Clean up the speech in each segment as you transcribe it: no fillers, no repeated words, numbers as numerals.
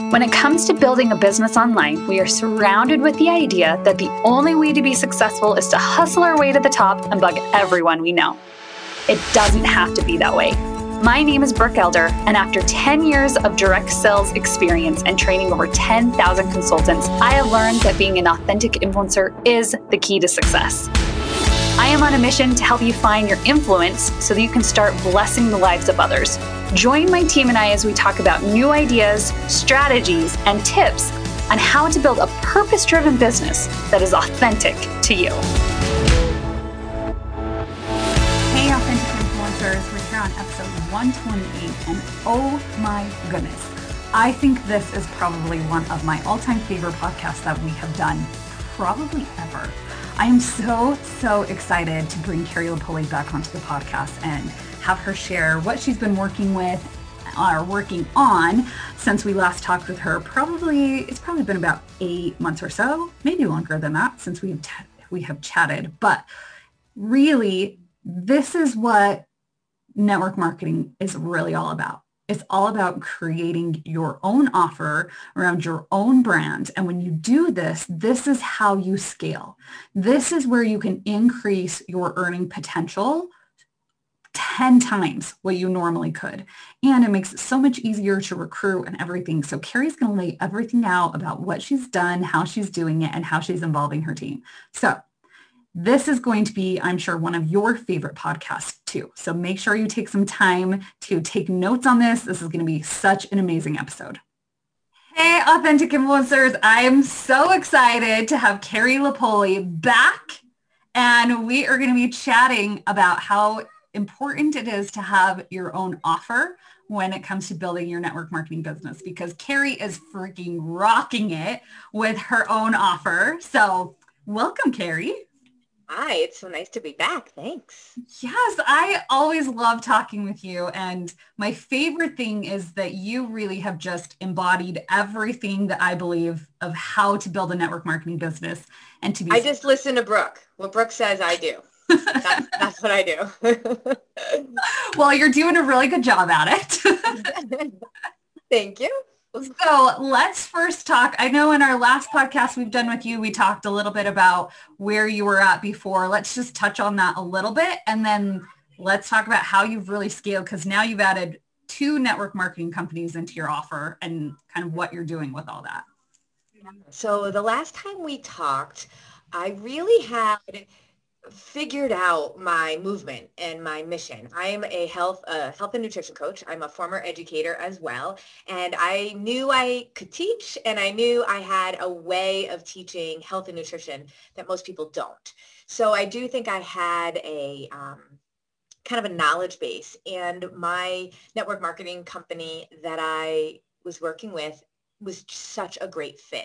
When it comes to building a business online, we are surrounded with the idea that the only way to be successful is to hustle our way to the top and bug everyone we know. It doesn't have to be that way. My name is Brooke Elder, and after 10 years of direct sales experience and training over 10,000 consultants, I have learned that being an authentic influencer is the key to success. I am on a mission to help you find your influence so that you can start blessing the lives of others. Join my team and I as we talk about new ideas, strategies, and tips on how to build a purpose-driven business that is authentic to you. Hey, authentic influencers, we're here on episode 128, and oh my goodness, I think this is probably one of my all-time favorite podcasts that we have done, probably ever. I am so excited to bring Carrie Lipoli back onto the podcast and have her share what she's been working with or working on since we last talked with her. It's probably been about 8 months or so, maybe longer than that since we have chatted. But really, this is what network marketing is really all about. It's all about creating your own offer around your own brand. And when you do this, this is how you scale. This is where you can increase your earning potential 10 times what you normally could. And it makes it so much easier to recruit and everything. So Carrie's going to lay everything out about what she's done, how she's doing it, and how she's involving her team. So this is going to be, I'm sure, one of your favorite podcasts too. So make sure you take some time to take notes on this. This is going to be such an amazing episode. Hey, authentic influencers. I am so excited to have Carrie Lipoli back. And we are going to be chatting about how important it is to have your own offer when it comes to building your network marketing business, because Carrie is freaking rocking it with her own offer. So welcome, Carrie. Hi, it's so nice to be back. Thanks. Yes, I always love talking with you. And my favorite thing is that you really have just embodied everything that I believe of how to build a network marketing business and to be. I just listen to Brooke. What Brooke says, I do. That's what I do. Well, you're doing a really good job at it. Thank you. So let's first talk. I know in our last podcast we've done with you, we talked a little bit about where you were at before. Let's just touch on that a little bit. And then let's talk about how you've really scaled, because now you've added 2 network marketing companies into your offer and kind of what you're doing with all that. So the last time we talked, I really had figured out my movement and my mission. I am a health and nutrition coach. I'm a former educator as well. And I knew I could teach, and I knew I had a way of teaching health and nutrition that most people don't. So I do think I had a kind of a knowledge base, and my network marketing company that I was working with was such a great fit.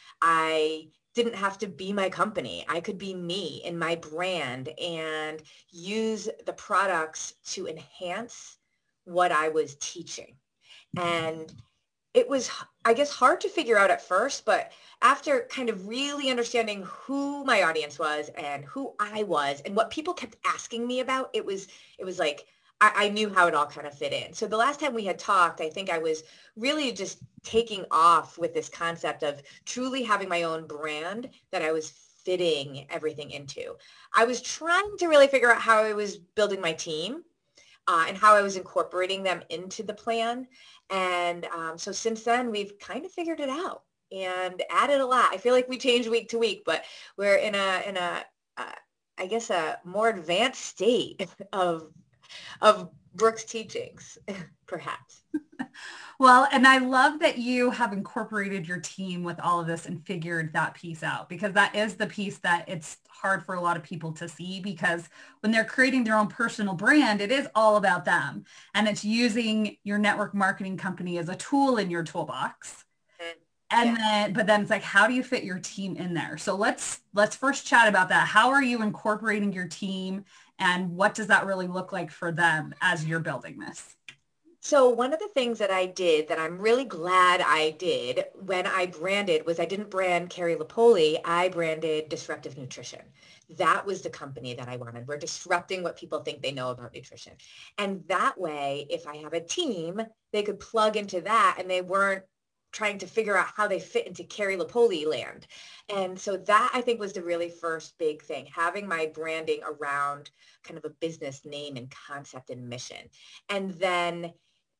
I didn't have to be my company. I could be me and my brand and use the products to enhance what I was teaching. And it was, I guess, hard to figure out at first, but after kind of really understanding who my audience was and who I was and what people kept asking me about, it was like, I knew how it all kind of fit in. So the last time we had talked, I think I was really just taking off with this concept of truly having my own brand that I was fitting everything into. I was trying to really figure out how I was building my team and how I was incorporating them into the plan. And so since then, we've kind of figured it out and added a lot. I feel like we change week to week, but we're in a I guess, a more advanced state of Brooke's teachings, perhaps. Well, and I love that you have incorporated your team with all of this and figured that piece out, because that is the piece that it's hard for a lot of people to see, because when they're creating their own personal brand, it is all about them. And it's using your network marketing company as a tool in your toolbox. And then it's like, how do you fit your team in there? So let's first chat about that. How are you incorporating your team, and what does that really look like for them as you're building this? So one of the things that I did that I'm really glad I did when I branded was I didn't brand Carrie Lipoli, I branded Disruptive Nutrition. That was the company that I wanted. We're disrupting what people think they know about nutrition. And that way, if I have a team, they could plug into that and they weren't trying to figure out how they fit into Carrie Lapoli land. And so that I think was the really first big thing, having my branding around kind of a business name and concept and mission. And then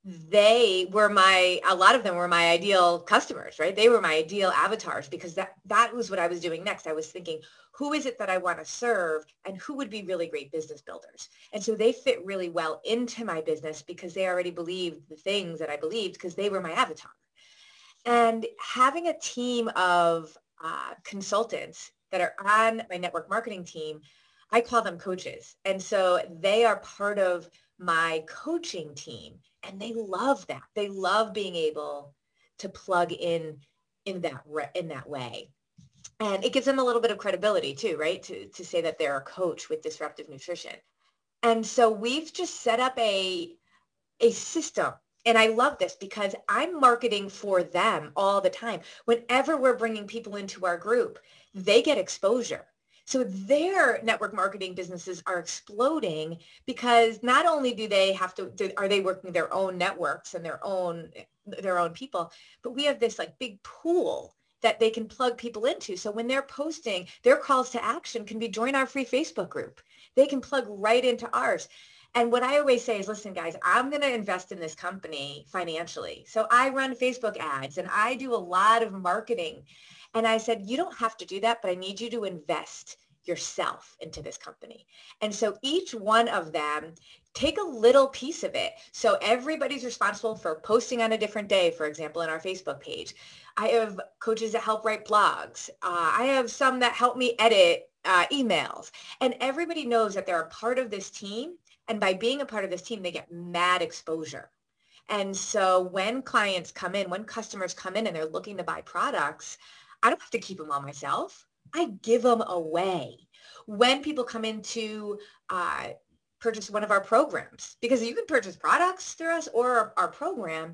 a lot of them were my ideal customers, right? They were my ideal avatars because that was what I was doing next. I was thinking, who is it that I want to serve and who would be really great business builders? And so they fit really well into my business because they already believed the things that I believed because they were my avatar. And having a team of consultants that are on my network marketing team, I call them coaches. And so they are part of my coaching team and they love that. They love being able to plug in that way. And it gives them a little bit of credibility too, right? To say that they're a coach with disruptive nutrition. And so we've just set up a system. And I love this because I'm marketing for them all the time. Whenever we're bringing people into our group, they get exposure. So their network marketing businesses are exploding because not only are they working their own networks and their own people, but we have this like big pool that they can plug people into. So when they're posting, their calls to action can be join our free Facebook group. They can plug right into ours. And what I always say is, listen, guys, I'm going to invest in this company financially. So I run Facebook ads and I do a lot of marketing. And I said, you don't have to do that, but I need you to invest yourself into this company. And so each one of them take a little piece of it. So everybody's responsible for posting on a different day, for example, in our Facebook page. I have coaches that help write blogs. I have some that help me edit emails. And everybody knows that they're a part of this team. And by being a part of this team, they get mad exposure. And so when clients come in, when customers come in and they're looking to buy products, I don't have to keep them all myself. I give them away. When people come in to purchase one of our programs, because you can purchase products through us or our program,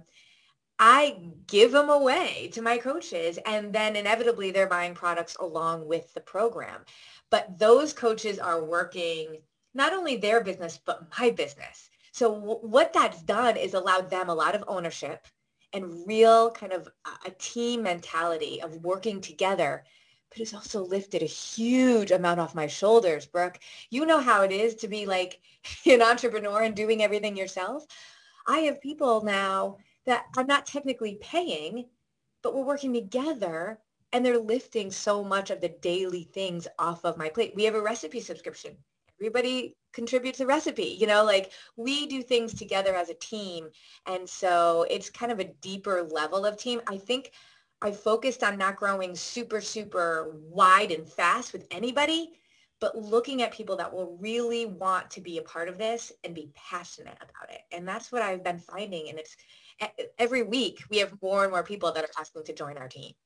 I give them away to my coaches, and then inevitably they're buying products along with the program. But those coaches are working not only their business, but my business. So what that's done is allowed them a lot of ownership and real kind of a team mentality of working together. But it's also lifted a huge amount off my shoulders, Brooke. You know how it is to be like an entrepreneur and doing everything yourself. I have people now that I'm not technically paying, but we're working together and they're lifting so much of the daily things off of my plate. We have a recipe subscription. Everybody contributes a recipe, like we do things together as a team. And so it's kind of a deeper level of team. I think I focused on not growing super, super wide and fast with anybody, but looking at people that will really want to be a part of this and be passionate about it. And that's what I've been finding. And it's every week we have more and more people that are asking to join our team.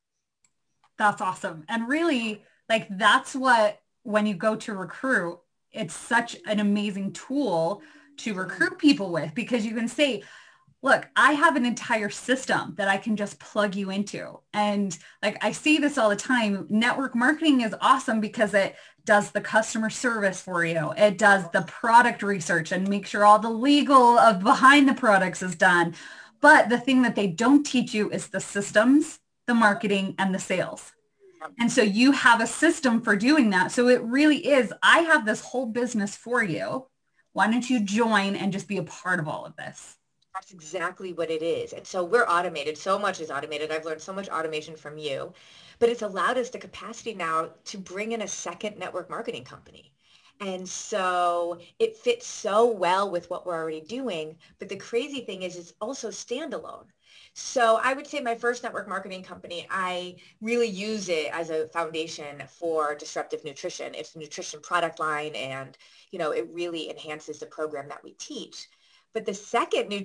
That's awesome. And really, like, that's what, when you go to recruit, it's such an amazing tool to recruit people with, because you can say, look, I have an entire system that I can just plug you into. And like, I see this all the time. Network marketing is awesome because it does the customer service for you. It does the product research and make sure all the legal of behind the products is done. But the thing that they don't teach you is the systems, the marketing, and the sales. And so you have a system for doing that. So it really is, I have this whole business for you. Why don't you join and just be a part of all of this? That's exactly what it is. And so we're automated. So much is automated. I've learned so much automation from you, but it's allowed us the capacity now to bring in a second network marketing company. And so it fits so well with what we're already doing. But the crazy thing is it's also standalone. So I would say my first network marketing company, I really use it as a foundation for disruptive nutrition. It's a nutrition product line and, it really enhances the program that we teach. But the second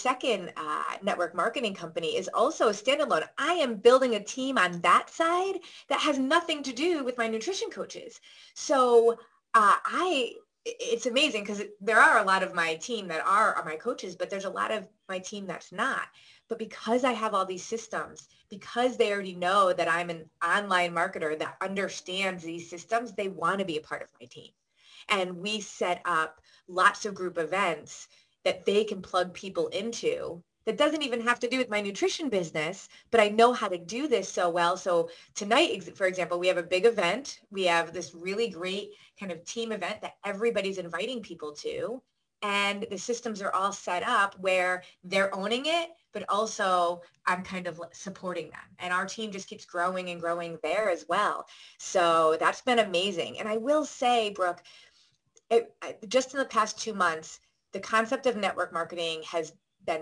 network marketing company is also standalone. I am building a team on that side that has nothing to do with my nutrition coaches. So it's amazing because there are a lot of my team that are my coaches, but there's a lot of my team that's not. But because I have all these systems, because they already know that I'm an online marketer that understands these systems, they want to be a part of my team. And we set up lots of group events that they can plug people into that doesn't even have to do with my nutrition business, but I know how to do this so well. So tonight, for example, we have a big event. We have this really great kind of team event that everybody's inviting people to. And the systems are all set up where they're owning it, but also I'm kind of supporting them. And our team just keeps growing and growing there as well. So that's been amazing. And I will say, Brooke, just in the past 2 months, the concept of network marketing has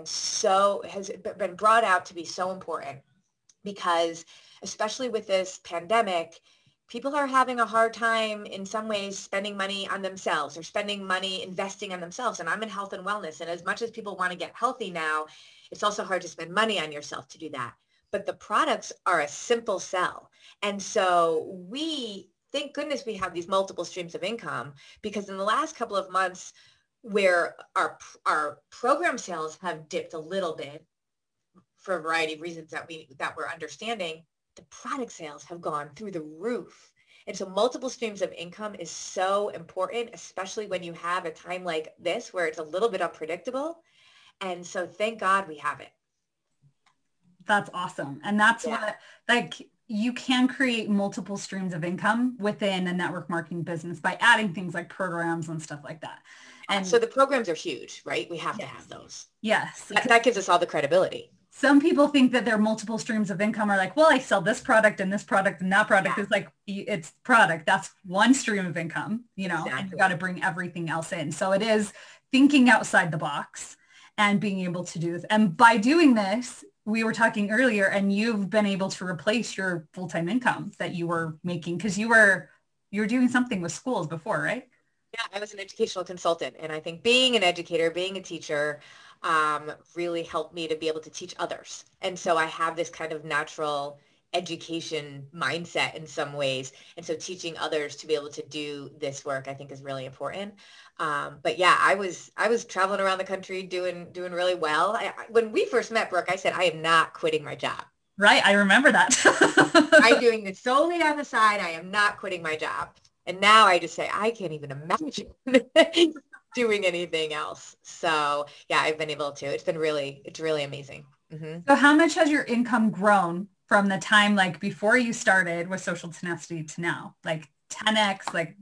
been brought out to be so important because especially with this pandemic, people are having a hard time in some ways spending money on themselves or spending money investing on themselves. And I'm in health and wellness. And as much as people want to get healthy now, it's also hard to spend money on yourself to do that. But the products are a simple sell. And so thank goodness we have these multiple streams of income, because in the last couple of months where our program sales have dipped a little bit for a variety of reasons that we're understanding, the product sales have gone through the roof. And so multiple streams of income is so important, especially when you have a time like this where it's a little bit unpredictable. And so thank God we have it. That's awesome. And that's what, like, you can create multiple streams of income within a network marketing business by adding things like programs and stuff like that. And so the programs are huge, right? We have to have those. Yes. That gives us all the credibility. Some people think that their multiple streams of income are like, well, I sell this product and this product and that product. It's like, it's product. That's one stream of income, exactly. And you got to bring everything else in. So it is thinking outside the box and being able to do this. And by doing this, we were talking earlier, and you've been able to replace your full-time income that you were making because you were doing something with schools before, right? Yeah, I was an educational consultant. And I think being an educator, being a teacher, really helped me to be able to teach others. And so I have this kind of natural education mindset in some ways. And so teaching others to be able to do this work, I think, is really important. But yeah, I was traveling around the country doing really well. When we first met, Brooke, I said, I am not quitting my job. Right. I remember that. I'm doing this solely on the side. I am not quitting my job. And now I just say, I can't even imagine doing anything else. So yeah, I've been able to. It's really amazing. Mm-hmm. So how much has your income grown from the time like before you started with Social Tenacity to now? Like 10x, like.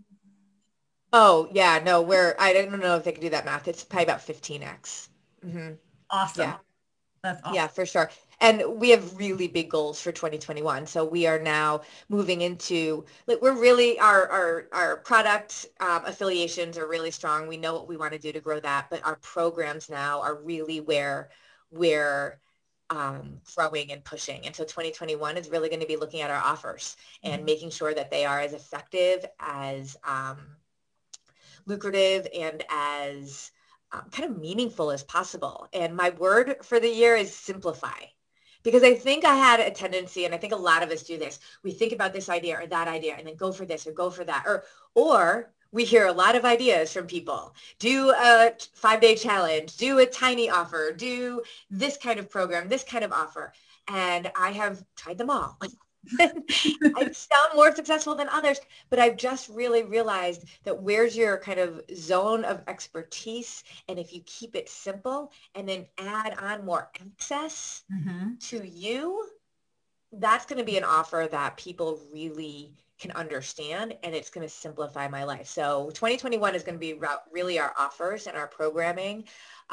Oh yeah, no, I don't know if they can do that math. It's probably about 15x. Mm-hmm. Awesome. Yeah. That's awesome. Yeah, for sure. And we have really big goals for 2021. So we are now moving into, like, we're really, our product affiliations are really strong. We know what we want to do to grow that, but our programs now are really where we're growing and pushing. And so 2021 is really going to be looking at our offers and making sure that they are as effective, as lucrative, and as kind of meaningful as possible. And my word for the year is simplify. Because I think I had a tendency, and I think a lot of us do this. We think about this idea or that idea and then go for this or go for that. Or we hear a lot of ideas from people. Do a 5-day challenge, do a tiny offer, do this kind of program, this kind of offer. And I have tried them all. I sound more successful than others, but I've just really realized that where's your kind of zone of expertise, and if you keep it simple and then add on more access to you, that's going to be an offer that people really can understand, and it's going to simplify my life. So 2021 is going to be really our offers and our programming,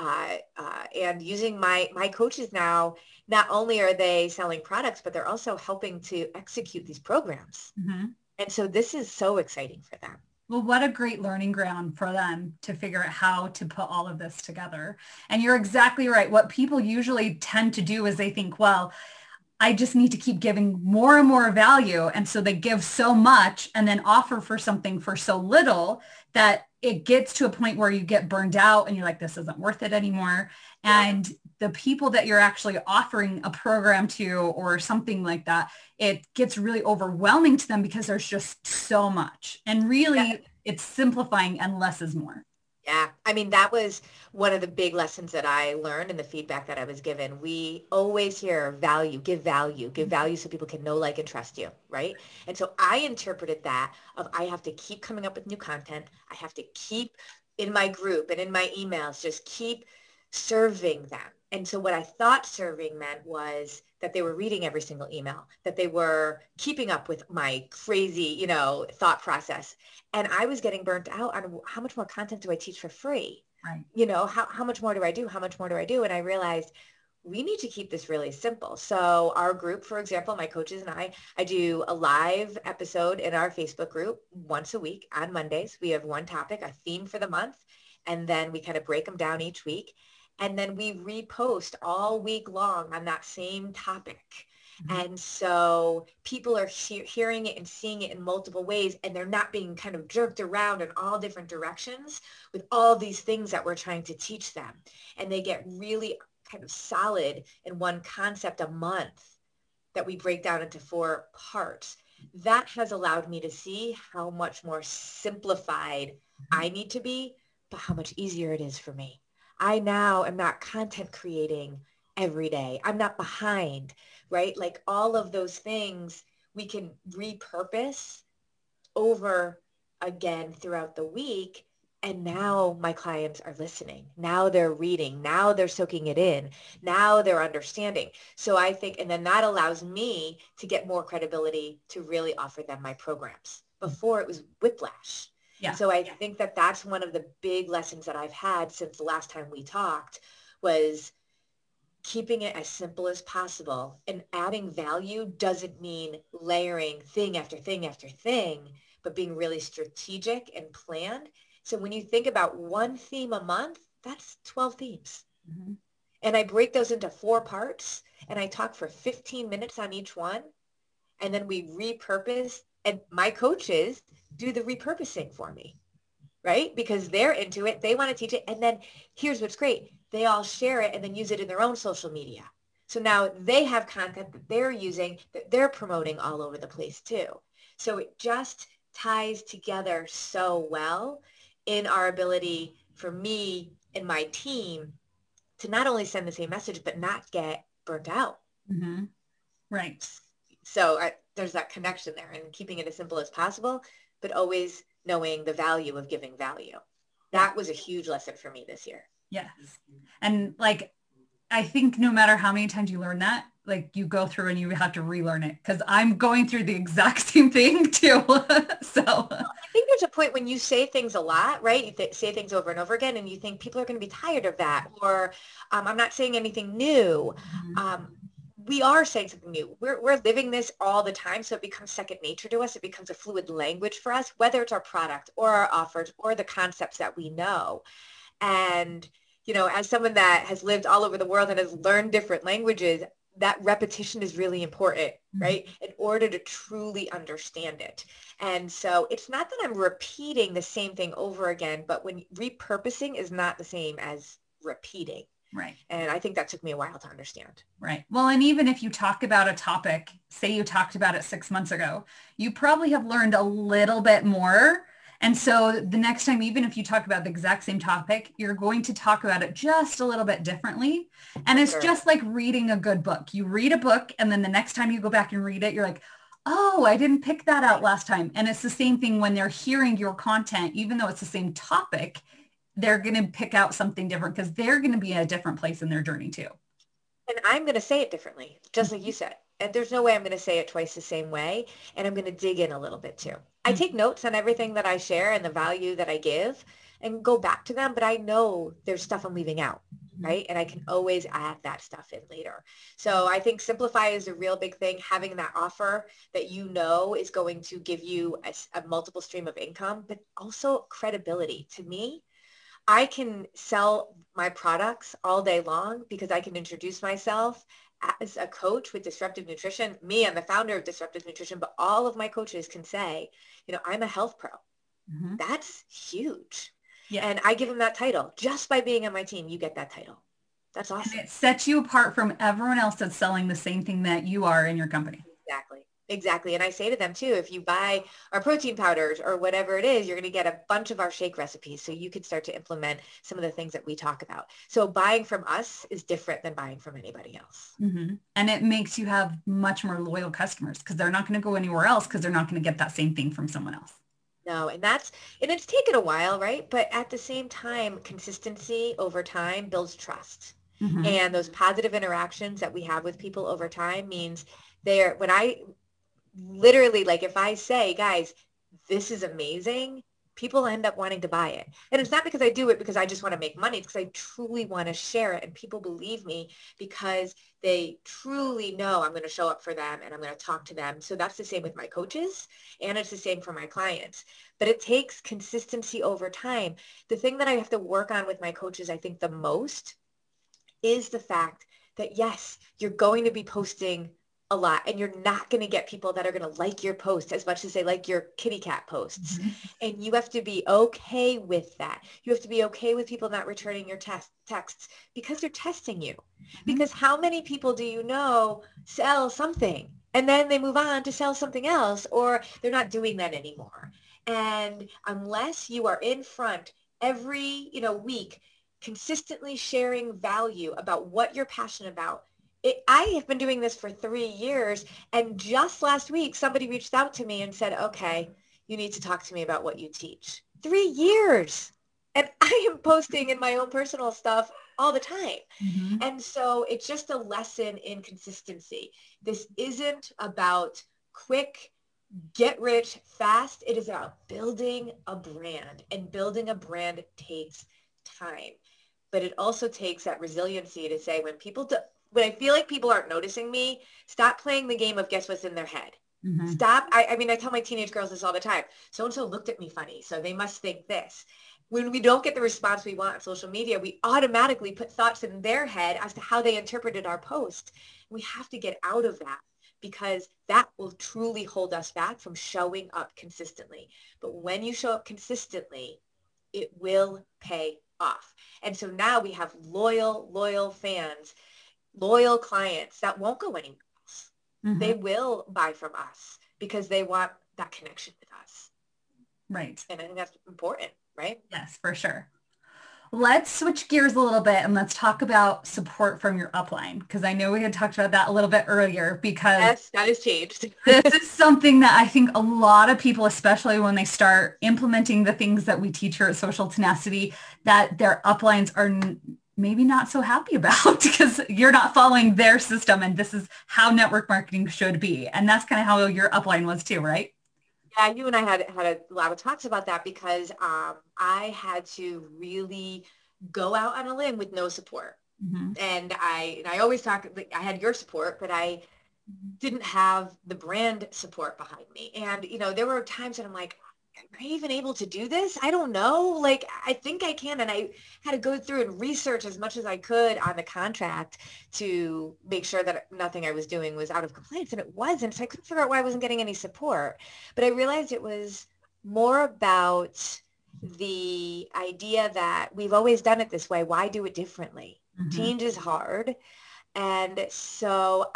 and using my coaches now. Not only are they selling products, but they're also helping to execute these programs. And so this is so exciting for them. Well, what a great learning ground for them to figure out how to put all of this together. And you're exactly right. What people usually tend to do is they think, well, I just need to keep giving more and more value. And so they give so much and then offer for something for so little that it gets to a point where you get burned out and you're like, this isn't worth it anymore. And the people that you're actually offering a program to or something like that, it gets really overwhelming to them because there's just so much. And really it's simplifying, and less is more. Yeah. I mean, that was one of the big lessons that I learned and the feedback that I was given. We always hear value so people can know, like, and trust you. Right. And so I interpreted that of I have to keep coming up with new content. I have to keep in my group and in my emails, just keep serving them. And so what I thought serving meant was that they were reading every single email, that they were keeping up with my crazy, thought process. And I was getting burnt out on how much more content do I teach for free? Right. How much more do I do? How much more do I do? And I realized we need to keep this really simple. So our group, for example, my coaches and I do a live episode in our Facebook group once a week on Mondays. We have one topic, a theme for the month, and then we kind of break them down each week. And then we repost all week long on that same topic. Mm-hmm. And so people are hearing it and seeing it in multiple ways, and they're not being kind of jerked around in all different directions with all these things that we're trying to teach them. And they get really kind of solid in one concept a month that we break down into 4 parts. That has allowed me to see how much more simplified I need to be, but how much easier it is for me. I now am not content creating every day. I'm not behind, right? Like all of those things we can repurpose over again throughout the week. And now my clients are listening. Now they're reading. Now they're soaking it in. Now they're understanding. So I think, and then that allows me to get more credibility to really offer them my programs. Before it was whiplash. Yeah. So I think that that's one of the big lessons that I've had since the last time we talked was keeping it as simple as possible. And adding value doesn't mean layering thing after thing after thing, but being really strategic and planned. So when you think about one theme a month, that's 12 themes. Mm-hmm. And I break those into 4 parts and I talk for 15 minutes on each one. And then we repurpose, and my coaches do the repurposing for me, right? Because they're into it. They want to teach it. And then here's what's great. They all share it and then use it in their own social media. So now they have content that they're using, that they're promoting all over the place too. So it just ties together so well in our ability for me and my team to not only send the same message, but not get burnt out. Mm-hmm. Right. So there's that connection there and keeping it as simple as possible, but always knowing the value of giving value. That was a huge lesson for me this year. Yes. And like, I think no matter how many times you learn that, like you go through and you have to relearn it because I'm going through the exact same thing too. So I think there's a point when you say things a lot, right? You say things over and over again and you think people are going to be tired of that, or I'm not saying anything new. Mm-hmm. We are saying something new. We're living this all the time. So it becomes second nature to us. It becomes a fluid language for us, whether it's our product or our offers or the concepts that we know. And, as someone that has lived all over the world and has learned different languages, that repetition is really important, right? In order to truly understand it. And so it's not that I'm repeating the same thing over again, but when repurposing is not the same as repeating. Right. And I think that took me a while to understand. Right. Well, and even if you talk about a topic, say you talked about it 6 months ago, you probably have learned a little bit more. And so the next time, even if you talk about the exact same topic, you're going to talk about it just a little bit differently. And it's just like reading a good book. You read a book and then the next time you go back and read it, you're like, oh, I didn't pick that out last time. And it's the same thing when they're hearing your content, even though it's the same topic, they're going to pick out something different because they're going to be in a different place in their journey too. And I'm going to say it differently, just like you said. And there's no way I'm going to say it twice the same way. And I'm going to dig in a little bit too. I take notes on everything that I share and the value that I give and go back to them. But I know there's stuff I'm leaving out, right? And I can always add that stuff in later. So I think simplify is a real big thing. Having that offer that is going to give you a multiple stream of income, but also credibility. To me, I can sell my products all day long because I can introduce myself as a coach with Disruptive Nutrition. I'm the founder of Disruptive Nutrition, but all of my coaches can say, I'm a health pro. Mm-hmm. That's huge. Yeah. And I give them that title. Just by being on my team, you get that title. That's awesome. And it sets you apart from everyone else that's selling the same thing that you are in your company. Exactly. And I say to them too, if you buy our protein powders or whatever it is, you're going to get a bunch of our shake recipes. So you can start to implement some of the things that we talk about. So buying from us is different than buying from anybody else. Mm-hmm. And it makes you have much more loyal customers because they're not going to go anywhere else because they're not going to get that same thing from someone else. No, and it's taken a while, right? But at the same time, consistency over time builds trust. Mm-hmm. And those positive interactions that we have with people over time means when I literally, like if I say, guys, this is amazing, people end up wanting to buy it. And it's not because I do it because I just want to make money. It's because I truly want to share it. And people believe me because they truly know I'm going to show up for them and I'm going to talk to them. So that's the same with my coaches, and it's the same for my clients. But it takes consistency over time. The thing that I have to work on with my coaches, I think the most, is the fact that yes, you're going to be posting a lot and you're not going to get people that are going to like your post as much as they like your kitty cat posts. Mm-hmm. And you have to be okay with that. You have to be okay with people not returning your texts because they're testing you. Mm-hmm. Because how many people do you know sell something and then they move on to sell something else, or they're not doing that anymore? And unless you are in front every, week, consistently sharing value about what you're passionate about. I have been doing this for 3 years, and just last week, somebody reached out to me and said, okay, you need to talk to me about what you teach. 3 years. And I am posting in my own personal stuff all the time. Mm-hmm. And so it's just a lesson in consistency. This isn't about quick, get rich fast. It is about building a brand, and building a brand takes time. But it also takes that resiliency to say, when I feel like people aren't noticing me, stop playing the game of guess what's in their head. Mm-hmm. Stop. I mean, I tell my teenage girls this all the time. So-and-so looked at me funny, so they must think this. When we don't get the response we want on social media, we automatically put thoughts in their head as to how they interpreted our post. We have to get out of that, because that will truly hold us back from showing up consistently. But when you show up consistently, it will pay off. And so now we have loyal fans, loyal clients that won't go anywhere else. Mm-hmm. They will buy from us because they want that connection with us. Right. And I think that's important, right? Yes, for sure. Let's switch gears a little bit and let's talk about support from your upline, because I know we had talked about that a little bit earlier, because Yes, that has changed. this is something that I think a lot of people, especially when they start implementing the things that we teach here at Social Tenacity, that their uplines are maybe not so happy about because you're not following their system, and this is how network marketing should be. And that's kind of how your upline was too, right? Yeah, you and I had a lot of talks about that because I had to really go out on a limb with no support. Mm-hmm. And I always talk, like, I had your support, but I didn't have the brand support behind me. And, there were times that I'm like, am I even able to do this? I don't know. Like, I think I can. And I had to go through and research as much as I could on the contract to make sure that nothing I was doing was out of compliance. And it wasn't. So I couldn't figure out why I wasn't getting any support. But I realized it was more about the idea that we've always done it this way. Why do it differently? Mm-hmm. Change is hard. And so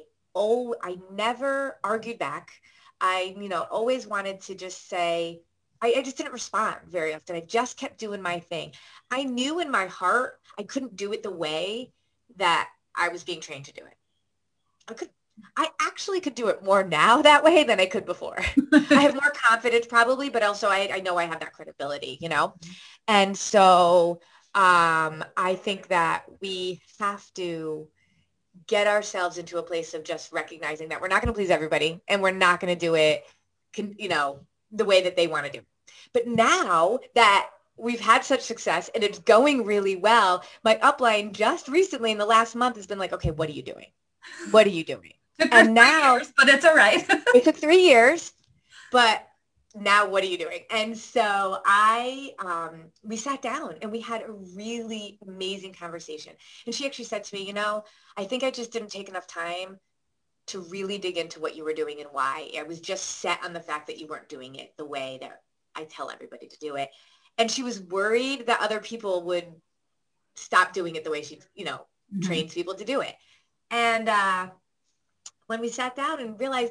I never argued back. I, always wanted to just say, I just didn't respond very often. I just kept doing my thing. I knew in my heart I couldn't do it the way that I was being trained to do it. I actually could do it more now that way than I could before. I have more confidence probably, but also I know I have that credibility. And so I think that we have to get ourselves into a place of just recognizing that we're not going to please everybody, and we're not going to do it, the way that they want to do. But now that we've had such success and it's going really well, my upline just recently in the last month has been like, okay, what are you doing? What are you doing? Took her And 3 now years, but it's all right. it took 3 years, but now what are you doing? And so we sat down and we had a really amazing conversation. And she actually said to me, I think I just didn't take enough time to really dig into what you were doing and why. I was just set on the fact that you weren't doing it the way that I tell everybody to do it. And she was worried that other people would stop doing it the way she, Mm-hmm. trains people to do it. And when we sat down and realized,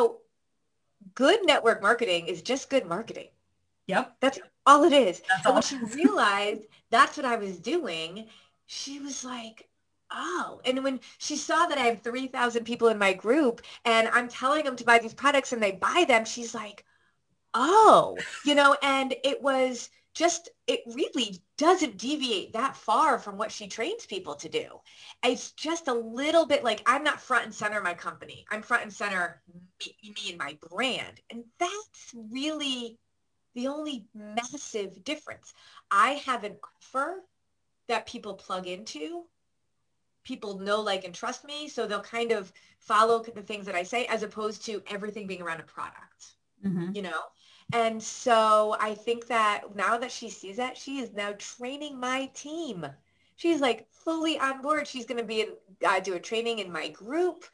good network marketing is just good marketing. Yep. That's all it is. That's And all. when she realized that's what I was doing, she was like, oh. And when she saw that I have 3,000 people in my group and I'm telling them to buy these products and they buy them, she's like, oh, and it was it really doesn't deviate that far from what she trains people to do. It's just a little bit like, I'm not front and center my company. I'm front and center me and my brand. And that's really the only massive difference. I have an offer that people plug into. People know, like, and trust me. So they'll kind of follow the things that I say, as opposed to everything being around a product, you know? And so I think that now that she sees that, she is now training my team. She's like fully on board. She's going to do a training in my group.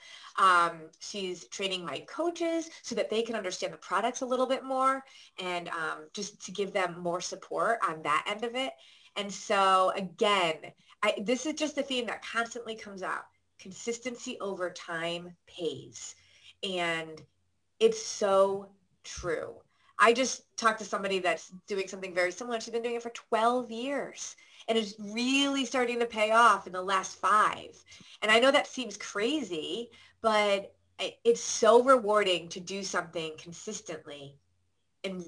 She's training my coaches so that they can understand the products a little bit more, and just to give them more support on that end of it. And so again, this is just a theme that constantly comes out. Consistency over time pays. And it's so true. I just talked to somebody that's doing something very similar. She's been doing it for 12 years and it's really starting to pay off in the last 5. And I know that seems crazy, but it's so rewarding to do something consistently and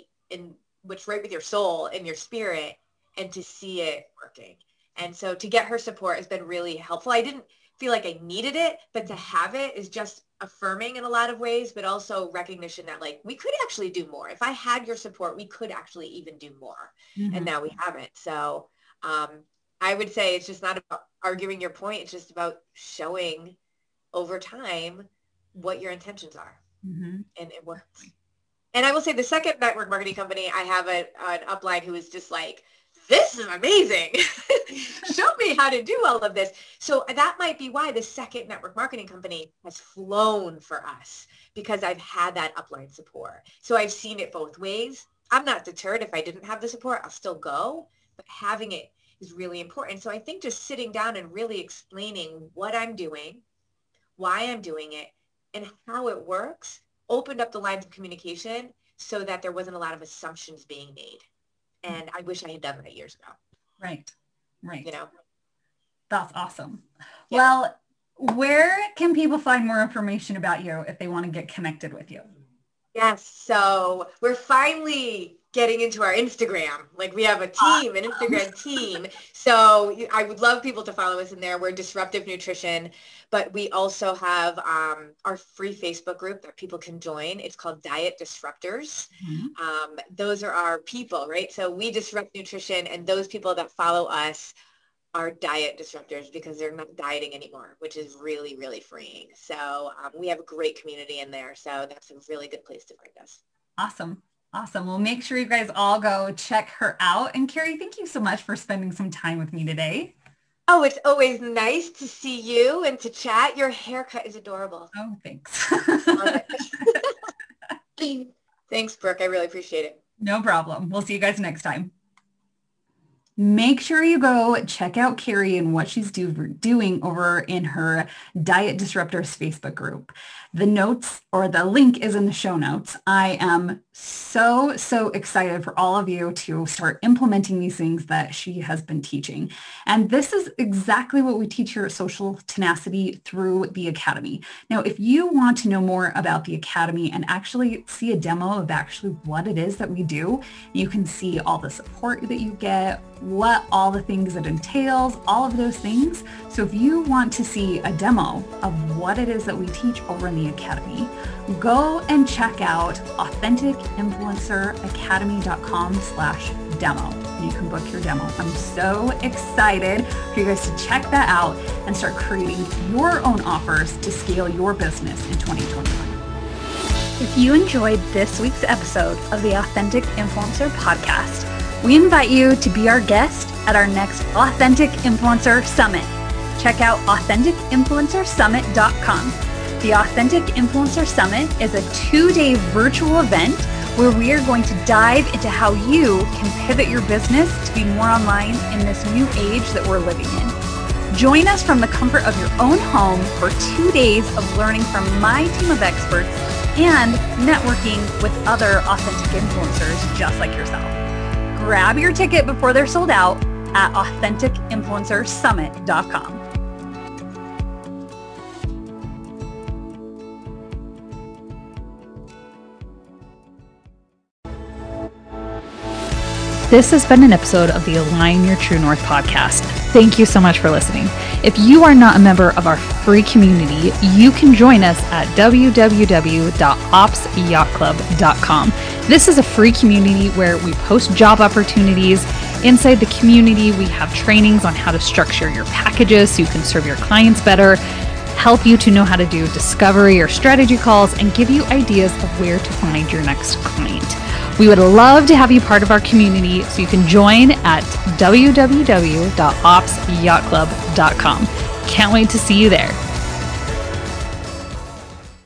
what's right with your soul and your spirit, and to see it working. And so to get her support has been really helpful. I didn't feel like I needed it, but to have it is just affirming in a lot of ways, but also recognition that, like, we could actually do more. If I had your support, we could actually even do more. And now we haven't. So I would say it's just not about arguing your point. It's just about showing over time what your intentions are. And it works. And I will say the second network marketing company, I have an upline who is just like, this is amazing. Show me how to do all of this. So that might be why the second network marketing company has flown for us, because I've had that upline support. So I've seen it both ways. I'm not deterred. If I didn't have the support, I'll still go, but having it is really important. So I think just sitting down and really explaining what I'm doing, why I'm doing it, and how it works opened up the lines of communication so that there wasn't a lot of assumptions being made. And I wish I had done that years ago. Right. You know? That's awesome. Yeah. Well, where can people find more information about you if they want to get connected with you? Yes. So we're finally getting into our Instagram. Like, we have a team, an Instagram team. So I would love people to follow us in there. We're Disruptive Nutrition, but we also have our free Facebook group that people can join. It's called Diet Disruptors. Those are our people, right? So we disrupt nutrition, and those people that follow us are diet disruptors, because they're not dieting anymore, which is really, really freeing. So we have a great community in there. So that's a really good place to find us. Awesome. Awesome. Well, make sure you guys all go check her out. And Carrie, thank you so much for spending some time with me today. Oh, it's always nice to see you and to chat. Your haircut is adorable. Oh, thanks. Love it. Thanks, Brooke. I really appreciate it. No problem. We'll see you guys next time. Make sure you go check out Carrie and what she's doing over in her Diet Disruptors Facebook group. The notes, or the link, is in the show notes. I am so excited for all of you to start implementing these things that she has been teaching. And this is exactly what we teach here at Social Tenacity through the Academy. Now, if you want to know more about the Academy and actually see a demo of actually what it is that we do, you can see all the support that you get, what all the things it entails, all of those things. So if you want to see a demo of what it is that we teach over in the Academy, go and check out AuthenticInfluencerAcademy.com/demo. You can book your demo. I'm so excited for you guys to check that out and start creating your own offers to scale your business in 2021. If you enjoyed this week's episode of the Authentic Influencer Podcast, we invite you to be our guest at our next Authentic Influencer Summit. Check out AuthenticInfluencerSummit.com. The Authentic Influencer Summit is a 2-day virtual event where we are going to dive into how you can pivot your business to be more online in this new age that we're living in. Join us from the comfort of your own home for 2 days of learning from my team of experts and networking with other authentic influencers just like yourself. Grab your ticket before they're sold out at AuthenticInfluencerSummit.com. This has been an episode of the Align Your True North podcast. Thank you so much for listening. If you are not a member of our free community, you can join us at www.opsyachtclub.com. This is a free community where we post job opportunities. Inside the community, we have trainings on how to structure your packages so you can serve your clients better, help you to know how to do discovery or strategy calls, and give you ideas of where to find your next client. We would love to have you part of our community, so you can join at www.opsyachtclub.com. Can't wait to see you there.